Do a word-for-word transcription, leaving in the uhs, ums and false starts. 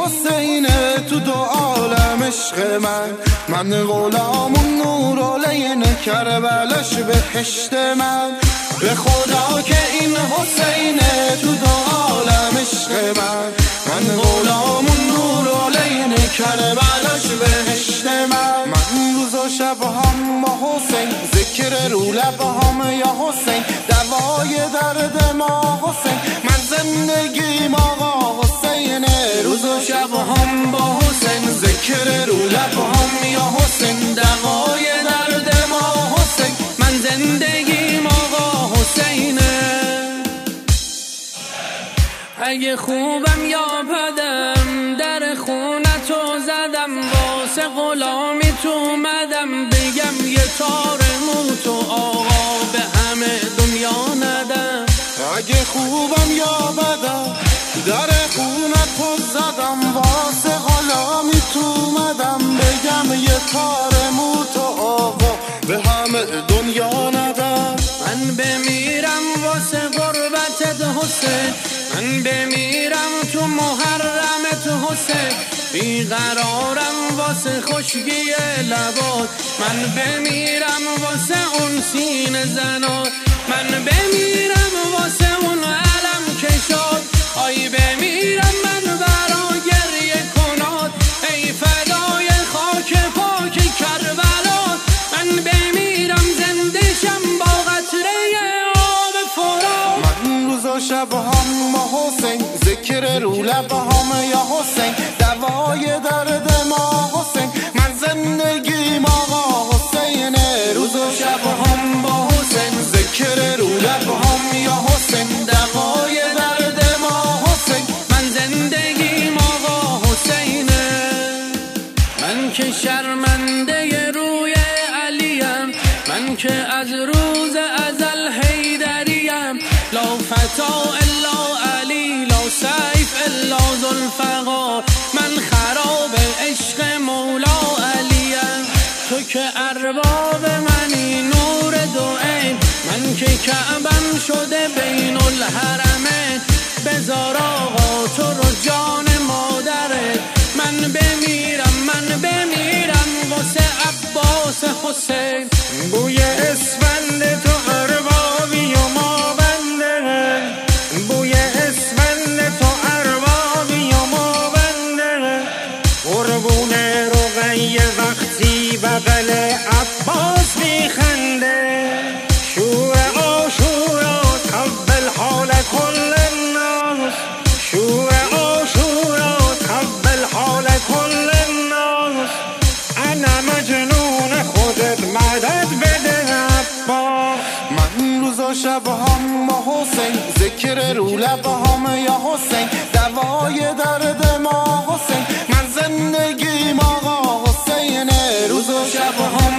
حسین تو دو عالم عشق من، من غلام نور علیه کربلاش بهشت من. به خدا که این حسین تو دو عالم عشق من، من غلام نور علیه کربلاش بهشت من. من روز و شب هم با حسین، ذکر رو لب هم یا حسین، دوای درد ما حسین، من زندگیم آقا حسین. روز و شب هم با حسین، ذکر رو لب هم یا حسین، دوای درد ما حسین، من زندگیم آقا حسین. اگه خوبم یا بدم در خونتو زدم، واسه غلامی تو اومدم، بگم یه تار موتو آقا به همه دنیا ندم. اگه خوبم یا بدم در خونتو زدم، واسه غلامی تو اومدم، بگم یه تار موتو آقا به همه دنیا ندم. من بمیرم واسه غربتت حسین، من بمیرم تو محرمت حسین، بیقرارم واسه خشکی لبات، من بمیرم واسه اون سینه زنات، من بمیرم واسه اون علم کشات، آی بمیرم من برا گریه کنات، ای فدای خاک پاک کربلات، من بمیرم زندشم با قطره آب فرات. من روز و شب هم با حسین، ذکر رو لب هم یا حسین، دوای درد ما حسین، من زندگیم آقا حسین. روز و شب هم با حسین، ذکر رو لب هم یا حسین، دوای درد ما حسین، من زندگیم آقا حسین. من که شرمنده روی علیم، من که از روز ازل حیدریم، لا فتا الا علی، لا سیف الا ذوالفقار، من خراب عشق مولا علیم. تو که ارباب منی نور دو عین، من که کعبم شده بین الحرمین، بذار آقا تو رو جان مادرت، من بمیرم من بمیرم واسه عباس حسین. بوی اسفند تو اربابی و ما بنده، بوی اسفند تو اربابی و ما بنده، قربون رقیه وقتی بغل عباس میخنده، شور عاشورات حول حال کل الناس، شور عاشورات حول حال کل الناس، انا مجنون خودت مدد بده عباس. من روز و شب هم با حسین، ذکر رو لب هم یا حسین، دوای درد ما حسین، من زندگیم آقا حسین. روز و شب هم